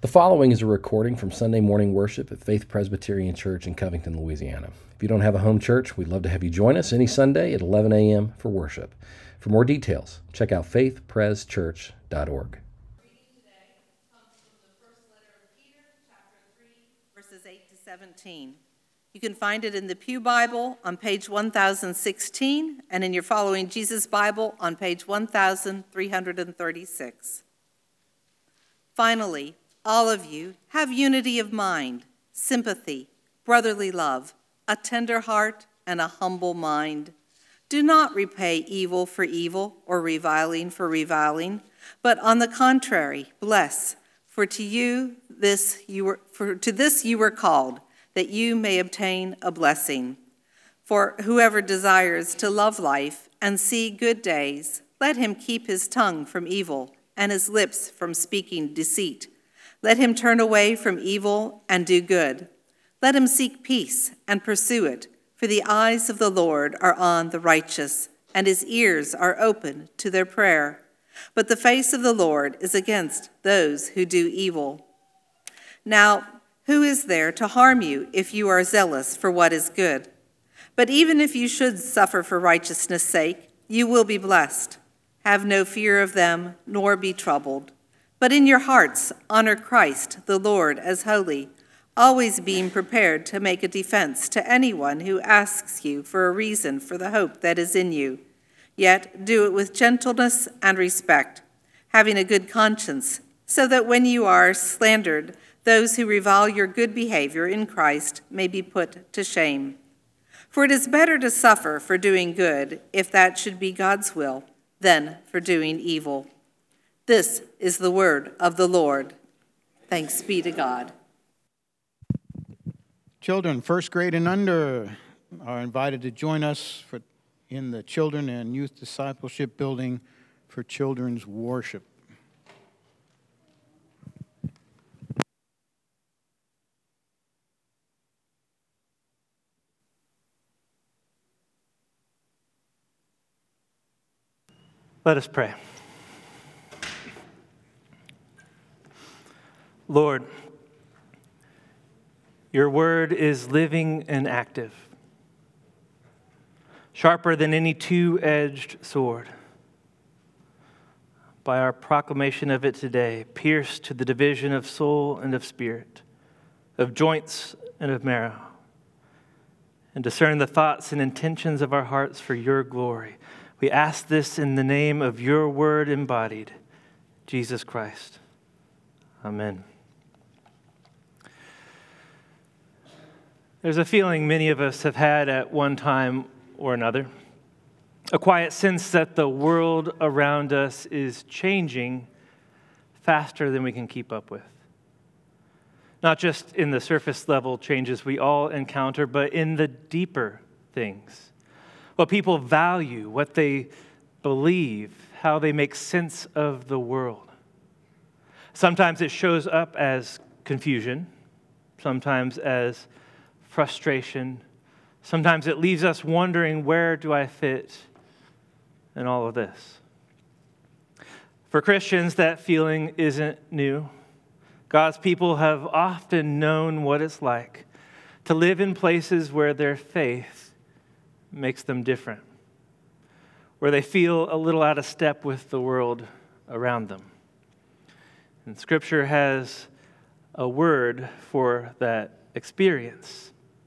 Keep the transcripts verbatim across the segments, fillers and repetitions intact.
The following is a recording from Sunday morning worship at Faith Presbyterian Church in Covington, Louisiana. If you don't have a home church, we'd love to have you join us any Sunday at eleven a.m. for worship. For more details, check out faith pres church dot org. Reading today comes from the first letter of Peter, chapter three, verses eight to seventeen. You can find it in the Pew Bible on page one thousand sixteen and in your Following Jesus Bible on page one thousand three hundred thirty-six. Finally, all of you have unity of mind, sympathy, brotherly love, a tender heart, and a humble mind. Do not repay evil for evil or reviling for reviling, but on the contrary, bless, for to you this you were for to this you were called, that you may obtain a blessing. For whoever desires to love life and see good days, let him keep his tongue from evil and his lips from speaking deceit. Let him turn away from evil and do good. Let him seek peace and pursue it, for the eyes of the Lord are on the righteous, and his ears are open to their prayer. But the face of the Lord is against those who do evil. Now, who is there to harm you if you are zealous for what is good? But even if you should suffer for righteousness' sake, you will be blessed. Have no fear of them, nor be troubled. But in your hearts, honor Christ, the Lord, as holy, always being prepared to make a defense to anyone who asks you for a reason for the hope that is in you. Yet do it with gentleness and respect, having a good conscience, so that when you are slandered, those who revile your good behavior in Christ may be put to shame. For it is better to suffer for doing good, if that should be God's will, than for doing evil. This is the word of the Lord. Thanks be to God. Children, first grade and under, are invited to join us for, in the Children and Youth Discipleship Building for children's worship. Let us pray. Lord, your word is living and active, sharper than any two-edged sword. By our proclamation of it today, pierced to the division of soul and of spirit, of joints and of marrow, and discern the thoughts and intentions of our hearts for your glory. We ask this in the name of your word embodied, Jesus Christ. Amen. There's a feeling many of us have had at one time or another, a quiet sense that the world around us is changing faster than we can keep up with. Not just in the surface level changes we all encounter, but in the deeper things. What people value, what they believe, how they make sense of the world. Sometimes it shows up as confusion, sometimes as frustration. Sometimes it leaves us wondering, where do I fit in all of this? For Christians, that feeling isn't new. God's people have often known what it's like to live in places where their faith makes them different, where they feel a little out of step with the world around them. And Scripture has a word for that experience: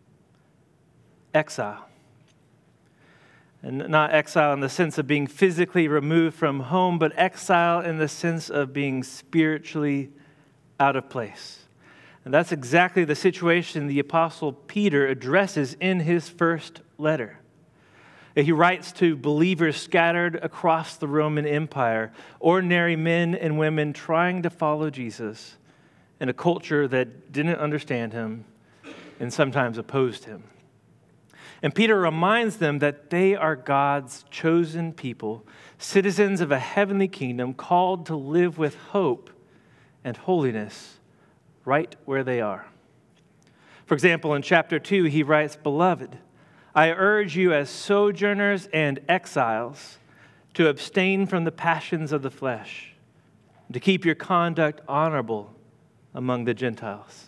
exile. And not exile in the sense of being physically removed from home, but exile in the sense of being spiritually out of place. And that's exactly the situation the Apostle Peter addresses in his first letter. He writes to believers scattered across the Roman Empire, ordinary men and women trying to follow Jesus in a culture that didn't understand him and sometimes opposed him. And Peter reminds them that they are God's chosen people, citizens of a heavenly kingdom, called to live with hope and holiness right where they are. For example, in chapter two, he writes, "Beloved, I urge you as sojourners and exiles to abstain from the passions of the flesh, to keep your conduct honorable among the Gentiles.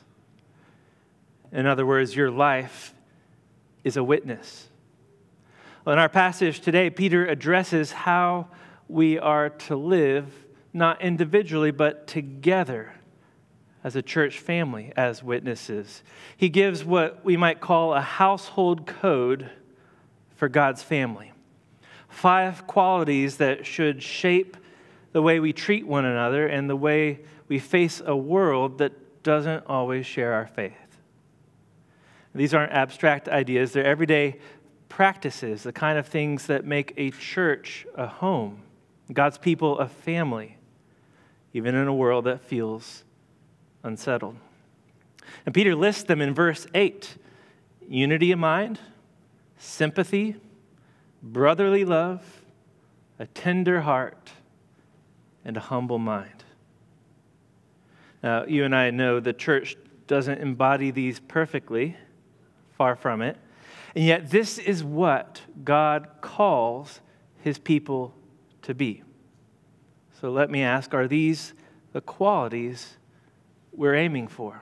In other words, your life is a witness. Well, in our passage today, Peter addresses how we are to live, not individually, but together as a church family, as witnesses. He gives what we might call a household code for God's family. Five qualities that should shape the way we treat one another and the way we face a world that doesn't always share our faith. These aren't abstract ideas, they're everyday practices, the kind of things that make a church a home, God's people a family, even in a world that feels unsettled. And Peter lists them in verse eight: unity of mind, sympathy, brotherly love, a tender heart, and a humble mind. Now, you and I know the church doesn't embody these perfectly, far from it, and yet this is what God calls his people to be. So let me ask, are these the qualities we're aiming for?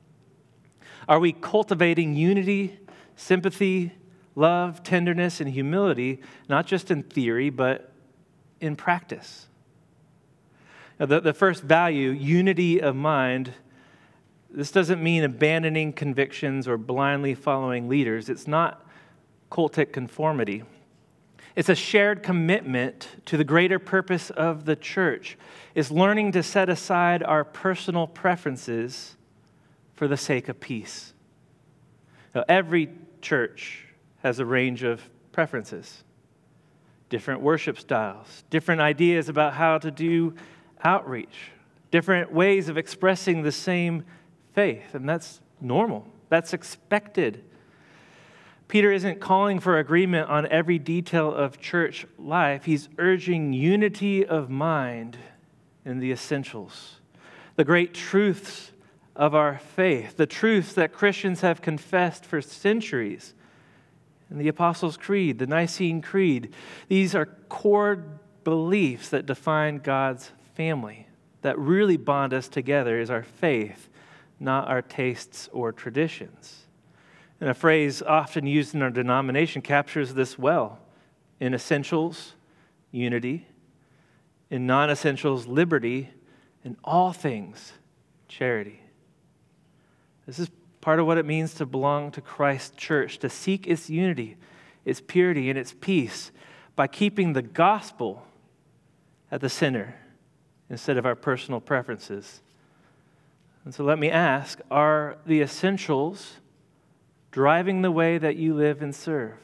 Are we cultivating unity, sympathy, love, tenderness, and humility, not just in theory, but in practice? Now, the, the first value, unity of mind, this doesn't mean abandoning convictions or blindly following leaders. It's not cultic conformity. It's a shared commitment to the greater purpose of the church. It's learning to set aside our personal preferences for the sake of peace. Now, every church has a range of preferences, different worship styles, different ideas about how to do outreach, different ways of expressing the same faith, and that's normal. That's expected. Peter isn't calling for agreement on every detail of church life. He's urging unity of mind in the essentials, the great truths of our faith, the truths that Christians have confessed for centuries in the Apostles' Creed, the Nicene Creed. These are core beliefs that define God's family, that really bond us together is our faith, not our tastes or traditions. And a phrase often used in our denomination captures this well. In essentials, unity. In non-essentials, liberty. In all things, charity. This is part of what it means to belong to Christ's church, to seek its unity, its purity, and its peace by keeping the gospel at the center instead of our personal preferences. And so let me ask, are the essentials driving the way that you live and serve?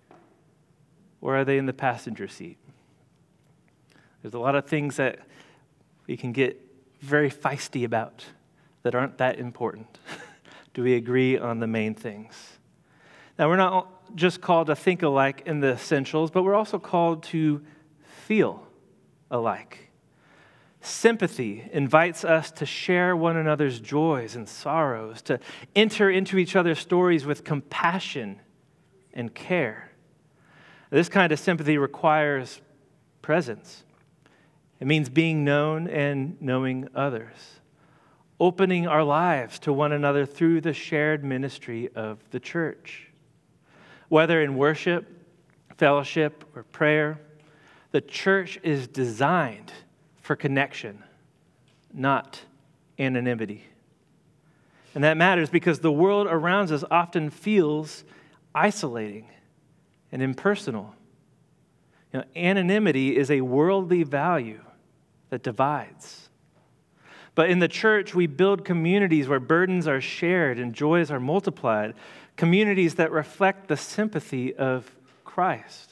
Or are they in the passenger seat? There's a lot of things that we can get very feisty about that aren't that important. Do we agree on the main things? Now, we're not just called to think alike in the essentials, but we're also called to feel alike. Sympathy invites us to share one another's joys and sorrows, to enter into each other's stories with compassion and care. This kind of sympathy requires presence. It means being known and knowing others, opening our lives to one another through the shared ministry of the church. Whether in worship, fellowship, or prayer, the church is designed for connection, not anonymity. And that matters because the world around us often feels isolating and impersonal. You know, anonymity is a worldly value that divides. But in the church, we build communities where burdens are shared and joys are multiplied, communities that reflect the sympathy of Christ.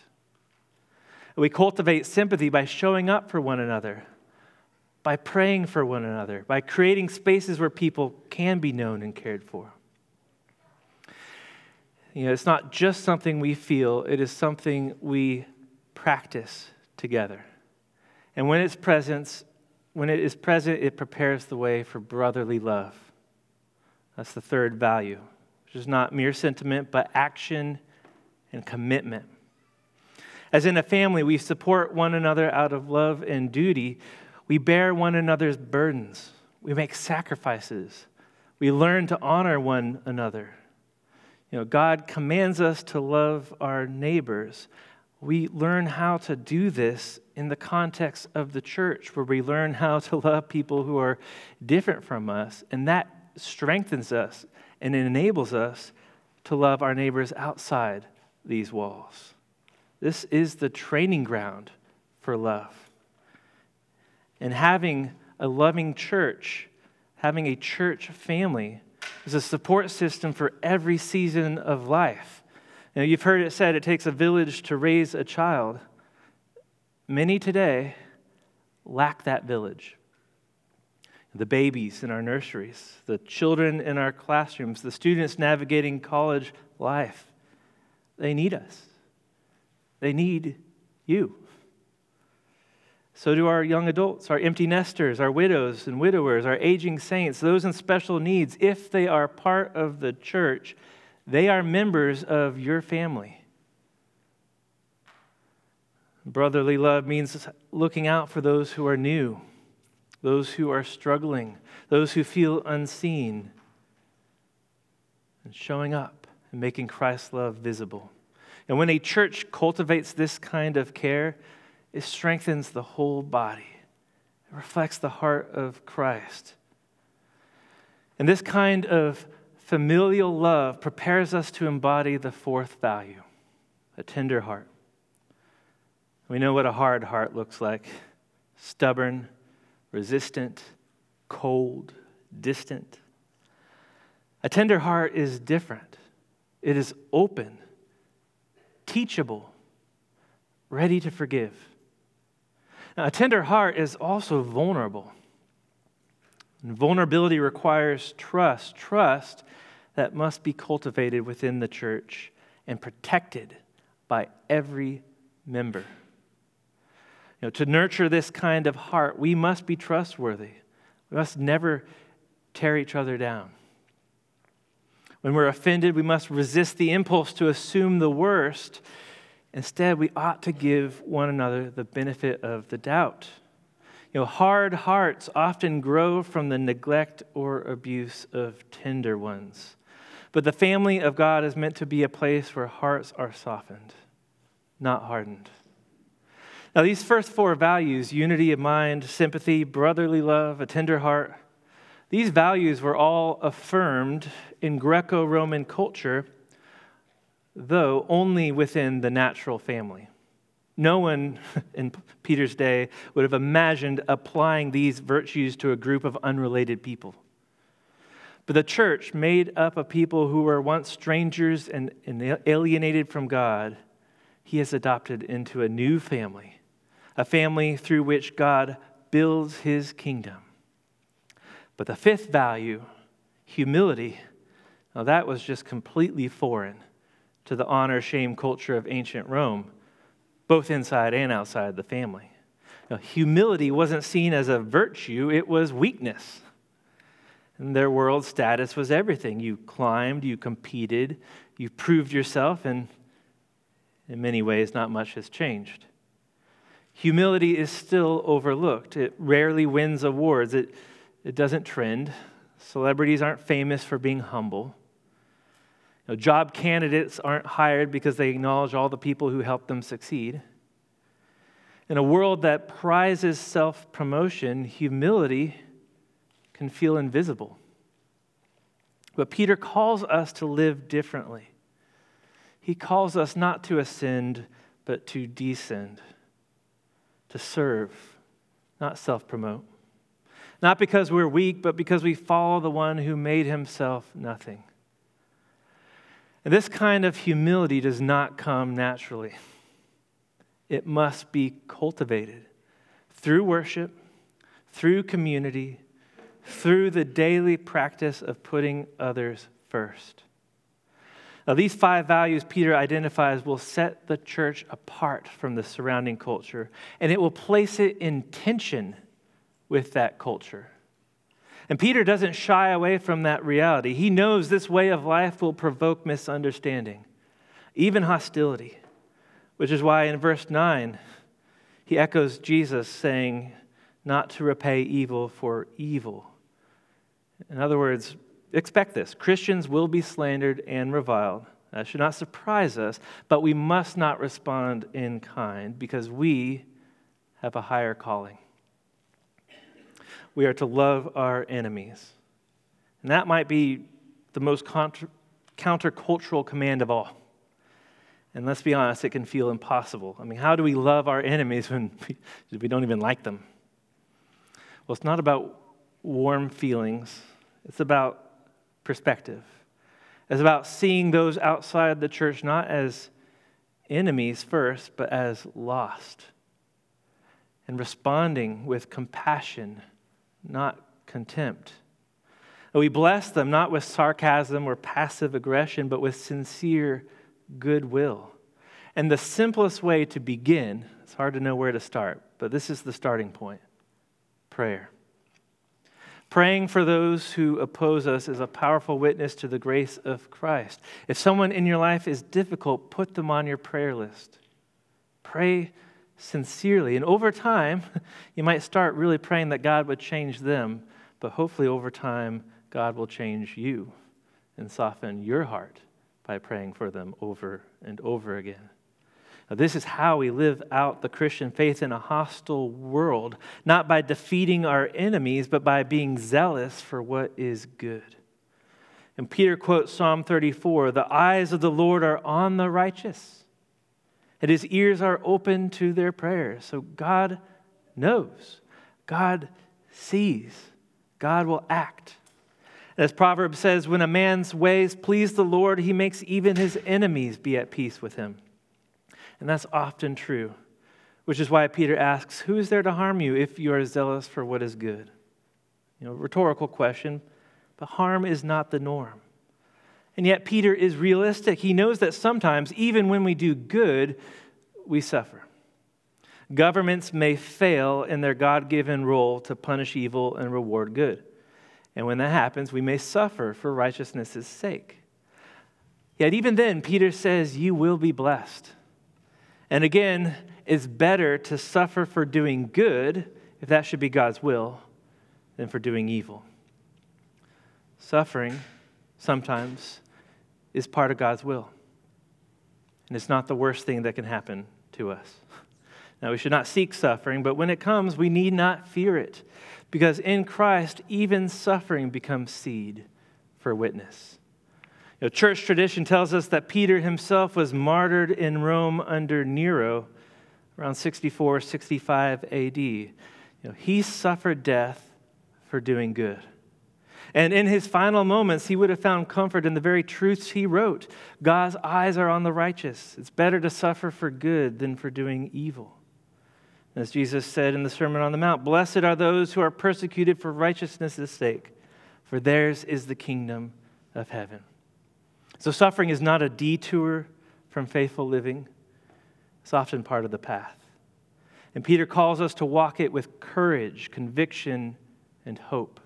We cultivate sympathy by showing up for one another, by praying for one another, by creating spaces where people can be known and cared for. You know, it's not just something we feel, it is something we practice together. And when it's present, when it is present, it prepares the way for brotherly love. That's the third value, which is not mere sentiment, but action and commitment. As in a family, we support one another out of love and duty. We bear one another's burdens. We make sacrifices. We learn to honor one another. You know, God commands us to love our neighbors. We learn how to do this in the context of the church, where we learn how to love people who are different from us, and that strengthens us and it enables us to love our neighbors outside these walls. This is the training ground for love. And having a loving church, having a church family, is a support system for every season of life. You know, you've heard it said it takes a village to raise a child. Many today lack that village. The babies in our nurseries, the children in our classrooms, the students navigating college life, they need us. They need you. So do our young adults, our empty nesters, our widows and widowers, our aging saints, those in special needs. If they are part of the church, they are members of your family. Brotherly love means looking out for those who are new, those who are struggling, those who feel unseen, and showing up and making Christ's love visible. And when a church cultivates this kind of care, it strengthens the whole body. It reflects the heart of Christ. And this kind of familial love prepares us to embody the fourth value, a tender heart. We know what a hard heart looks like: stubborn, resistant, cold, distant. A tender heart is different. It is open, teachable, ready to forgive. Now, a tender heart is also vulnerable. And vulnerability requires trust, trust that must be cultivated within the church and protected by every member. You know, to nurture this kind of heart, we must be trustworthy. We must never tear each other down. When we're offended, we must resist the impulse to assume the worst. Instead, we ought to give one another the benefit of the doubt. You know, hard hearts often grow from the neglect or abuse of tender ones. But the family of God is meant to be a place where hearts are softened, not hardened. Now, these first four values, unity of mind, sympathy, brotherly love, a tender heart, these values were all affirmed in Greco-Roman culture, though only within the natural family. No one in Peter's day would have imagined applying these virtues to a group of unrelated people. But the church, made up of people who were once strangers and, and alienated from God, he has adopted into a new family, a family through which God builds his kingdom. But the fifth value, humility, now that was just completely foreign to the honor-shame culture of ancient Rome, both inside and outside the family. Now, humility wasn't seen as a virtue, it was weakness. In their world, status was everything. You climbed, you competed, you proved yourself, and in many ways, not much has changed. Humility is still overlooked. It rarely wins awards. It, it doesn't trend. Celebrities aren't famous for being humble. You know, job candidates aren't hired because they acknowledge all the people who helped them succeed. In a world that prizes self-promotion, humility can feel invisible. But Peter calls us to live differently. He calls us not to ascend, but to descend, to serve, not self-promote. Not because we're weak, but because we follow the one who made himself nothing. And this kind of humility does not come naturally. It must be cultivated through worship, through community, through the daily practice of putting others first. Now, these five values Peter identifies will set the church apart from the surrounding culture, and it will place it in tension with that culture. And Peter doesn't shy away from that reality. He knows this way of life will provoke misunderstanding, even hostility, which is why in verse nine, he echoes Jesus saying, not to repay evil for evil, In other words, expect this. Christians will be slandered and reviled. That should not surprise us, but we must not respond in kind because we have a higher calling. We are to love our enemies. And that might be the most contra- countercultural command of all. And let's be honest, it can feel impossible. I mean, how do we love our enemies when we, we don't even like them? Well, it's not about warm feelings. It's about perspective. It's about seeing those outside the church not as enemies first, but as lost. And responding with compassion, not contempt. We bless them not with sarcasm or passive aggression, but with sincere goodwill. And the simplest way to begin, it's hard to know where to start, but this is the starting point, prayer. Praying for those who oppose us is a powerful witness to the grace of Christ. If someone in your life is difficult, put them on your prayer list. Pray sincerely. And over time, you might start really praying that God would change them, but hopefully over time, God will change you and soften your heart by praying for them over and over again. Now, this is how we live out the Christian faith in a hostile world, not by defeating our enemies, but by being zealous for what is good. And Peter quotes Psalm thirty-four, "The eyes of the Lord are on the righteous, and his ears are open to their prayers." So God knows, God sees, God will act. As Proverbs says, when a man's ways please the Lord, he makes even his enemies be at peace with him. And that's often true, which is why Peter asks, who is there to harm you if you are zealous for what is good? You know, rhetorical question, but harm is not the norm. And yet Peter is realistic. He knows that sometimes, even when we do good, we suffer. Governments may fail in their God-given role to punish evil and reward good. And when that happens, we may suffer for righteousness' sake. Yet even then, Peter says, you will be blessed. And again, it's better to suffer for doing good, if that should be God's will, than for doing evil. Suffering, sometimes, is part of God's will. And it's not the worst thing that can happen to us. Now, we should not seek suffering, but when it comes, we need not fear it. Because in Christ, even suffering becomes seed for witness. You know, church tradition tells us that Peter himself was martyred in Rome under Nero around sixty-four, sixty-five A D. You know, he suffered death for doing good. And in his final moments, he would have found comfort in the very truths he wrote. God's eyes are on the righteous. It's better to suffer for good than for doing evil. As Jesus said in the Sermon on the Mount, blessed are those who are persecuted for righteousness' sake, for theirs is the kingdom of heaven. So suffering is not a detour from faithful living. It's often part of the path. And Peter calls us to walk it with courage, conviction, and hope.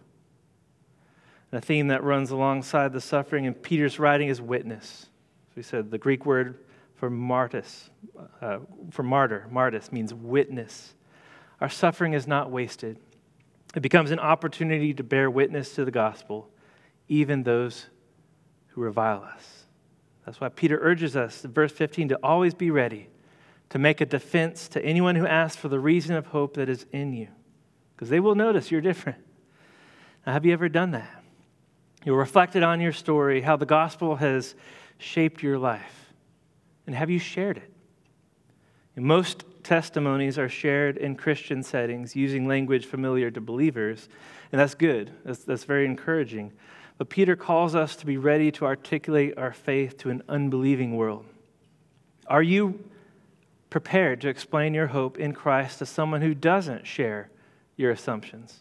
And a theme that runs alongside the suffering in Peter's writing is witness. As we said, the Greek word for martyrs, uh, for martyr, martyrs means witness. Our suffering is not wasted. It becomes an opportunity to bear witness to the gospel, even those who revile us. That's why Peter urges us in verse fifteen to always be ready to make a defense to anyone who asks for the reason of hope that is in you, because they will notice you're different. Now, have you ever done that? You reflected on your story, how the gospel has shaped your life. And have you shared it? And most testimonies are shared in Christian settings using language familiar to believers, and that's good. That's, that's very encouraging. But Peter calls us to be ready to articulate our faith to an unbelieving world. Are you prepared to explain your hope in Christ to someone who doesn't share your assumptions?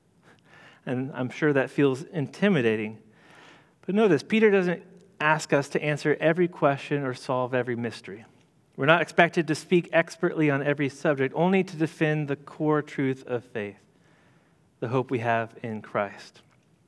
And I'm sure that feels intimidating. But notice, Peter doesn't ask us to answer every question or solve every mystery. We're not expected to speak expertly on every subject, only to defend the core truth of faith, the hope we have in Christ.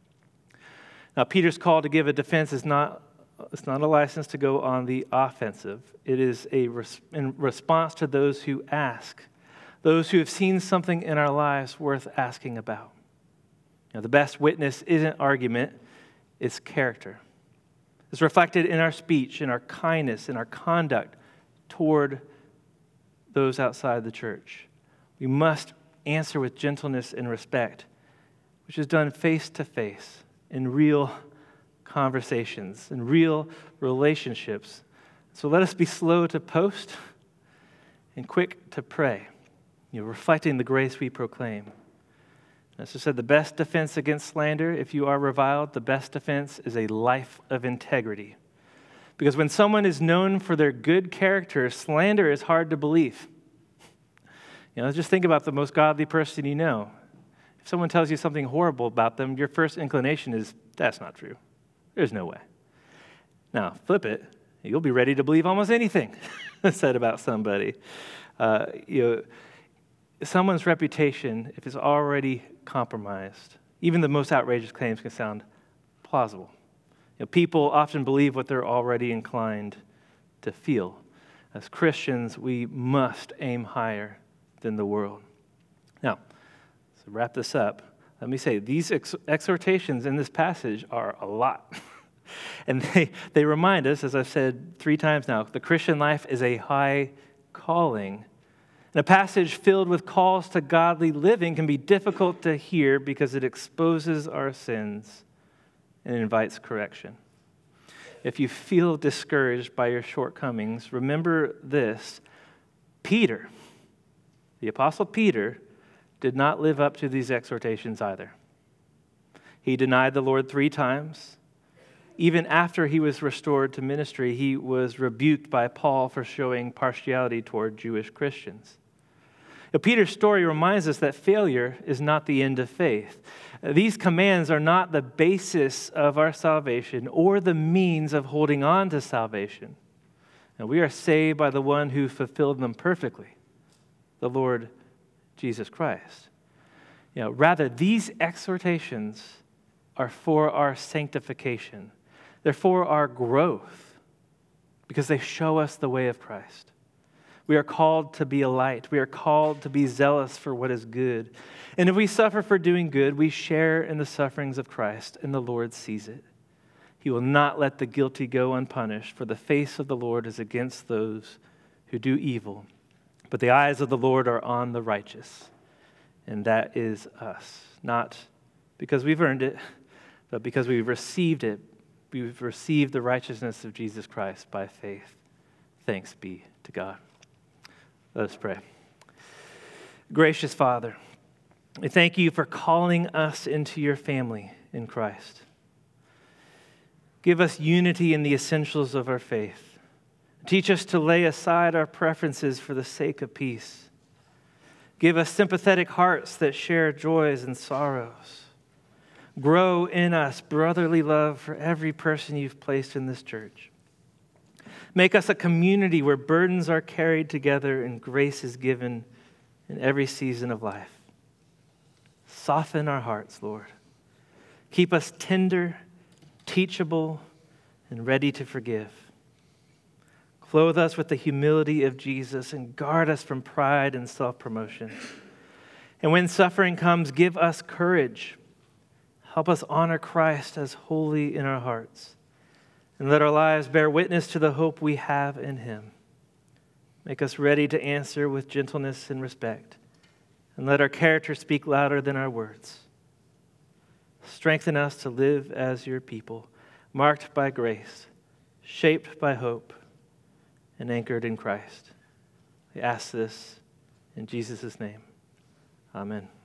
Now, Peter's call to give a defense is not, it's not a license to go on the offensive. It is a res- in response to those who ask, those who have seen something in our lives worth asking about. You know, the best witness isn't argument, it's character. It's reflected in our speech, in our kindness, in our conduct toward those outside the church. We must answer with gentleness and respect, which is done face to face in real conversations, in real relationships. So let us be slow to post and quick to pray, you know, reflecting the grace we proclaim. As I said, the best defense against slander, if you are reviled, the best defense is a life of integrity. Because when someone is known for their good character, slander is hard to believe. You know, just think about the most godly person you know. If someone tells you something horrible about them, your first inclination is, that's not true. There's no way. Now, flip it. You'll be ready to believe almost anything said about somebody. Uh, you know, someone's reputation, if it's already compromised, even the most outrageous claims can sound plausible. You know, people often believe what they're already inclined to feel. As Christians, we must aim higher than the world. Now, to wrap this up, let me say these ex- exhortations in this passage are a lot. And they, they remind us, as I've said three times now, the Christian life is a high calling. And a passage filled with calls to godly living can be difficult to hear because it exposes our sins and invites correction. If you feel discouraged by your shortcomings, remember this. Peter, the Apostle Peter, did not live up to these exhortations either. He denied the Lord three times. Even after he was restored to ministry, he was rebuked by Paul for showing partiality toward Jewish Christians. Now, Peter's story reminds us that failure is not the end of faith. These commands are not the basis of our salvation or the means of holding on to salvation. And we are saved by the one who fulfilled them perfectly, the Lord Jesus Christ. You know, rather, these exhortations are for our sanctification. They're for our growth because they show us the way of Christ. We are called to be a light. We are called to be zealous for what is good. And if we suffer for doing good, we share in the sufferings of Christ, and the Lord sees it. He will not let the guilty go unpunished, for the face of the Lord is against those who do evil. But the eyes of the Lord are on the righteous, and that is us. Not because we've earned it, but because we've received it. We've received the righteousness of Jesus Christ by faith. Thanks be to God. Let us pray. Gracious Father, we thank you for calling us into your family in Christ. Give us unity in the essentials of our faith. Teach us to lay aside our preferences for the sake of peace. Give us sympathetic hearts that share joys and sorrows. Grow in us brotherly love for every person you've placed in this church. Make us a community where burdens are carried together and grace is given in every season of life. Soften our hearts, Lord. Keep us tender, teachable, and ready to forgive. Clothe us with the humility of Jesus and guard us from pride and self-promotion. And when suffering comes, give us courage. Help us honor Christ as holy in our hearts. And let our lives bear witness to the hope we have in him. Make us ready to answer with gentleness and respect. And let our character speak louder than our words. Strengthen us to live as your people, marked by grace, shaped by hope, and anchored in Christ. We ask this in Jesus' name. Amen.